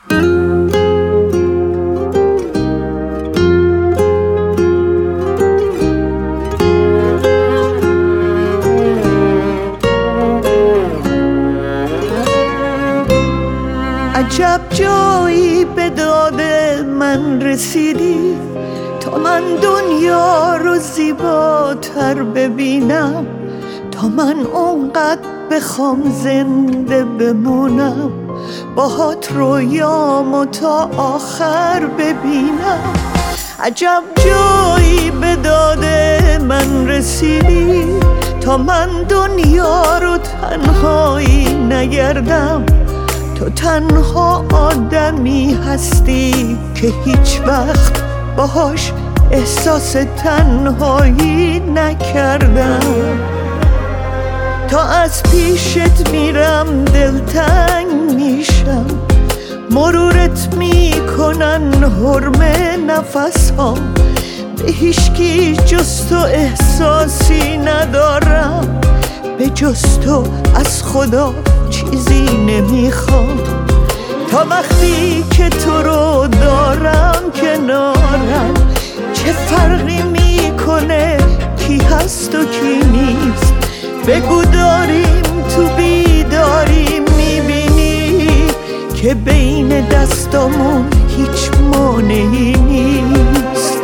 عجب جایی به داد من رسیدی تا من دنیا رو زیباتر ببینم، تا من اونقدر بخوام زنده بمونم، باهات رویامو تا آخر ببینم. عجب جایی به داد من رسیدی تا من دنیا رو تنهایی نگردم، تو تنها آدمی هستی که هیچ وقت باهاش احساس تنهایی نکردم. تا از پیشت میرم دلتنگ میشم، مرورت میکنن حرم نفسام، به هیچکی جز تو احساسی ندارم، به جز تو از خدا چیزی نمیخوام. تا وقتی که تو رو دارم کنارم، چه فرقی میکنه کی هست و کی نیست؟ بگو داریم تو بیداری میبینی که بین دستامون هیچ مانعی نیست.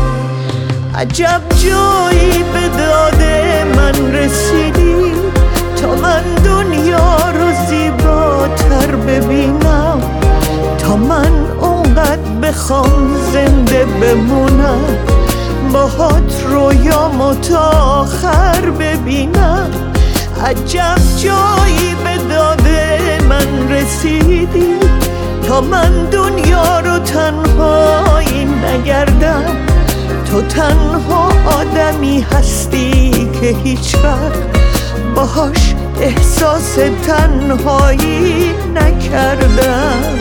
عجب جایی به داد من رسیدی تا من دنیا رو زیباتر ببینم، تا من اونقدر بخوام زنده بمونم، باهات رویامو تا آخر ببینم. عجب جایی به داد من رسیدی تا من دنیا رو تنهایی نگردم، تو تنها آدمی هستی که هیچ وقت باهاش احساس تنهایی نکردم.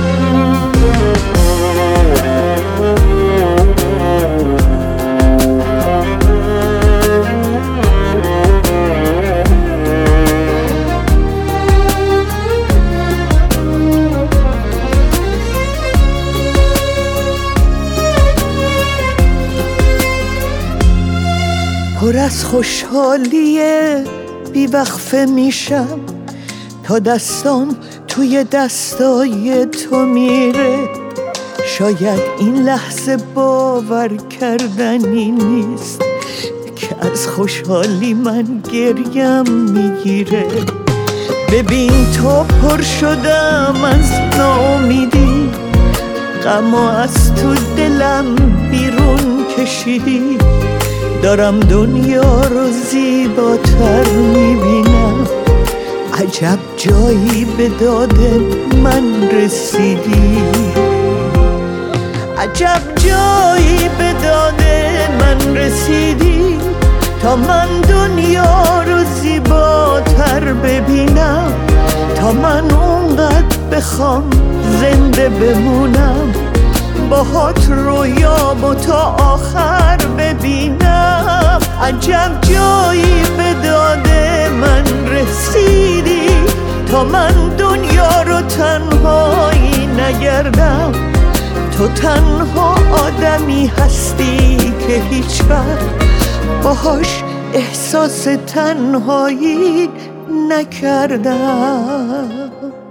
پر از خوشحالیه بیوقفه میشم تا دستام توی دستای تو میره. شاید این لحظه باور کردنی نیست که از خوشحالی من گریم میگیره. ببین تو پر شدم از ناامیدی، غمو از تو دلم بیرون کشیدی، دارم دنیا رو زیباتر میبینم. عجب جایی به داد من رسیدی، عجب جایی به داد من رسیدی تا من دنیا رو زیباتر ببینم، تا من اونقدر بخوام زنده بمونم، باهات رویامو تا آخر ببینم. عجب جایی به داد من رسیدی تا من دنیا رو تنهایی نگردم، تو تنها آدمی هستی که هیچ وقت باهاش احساس تنهایی نکردم.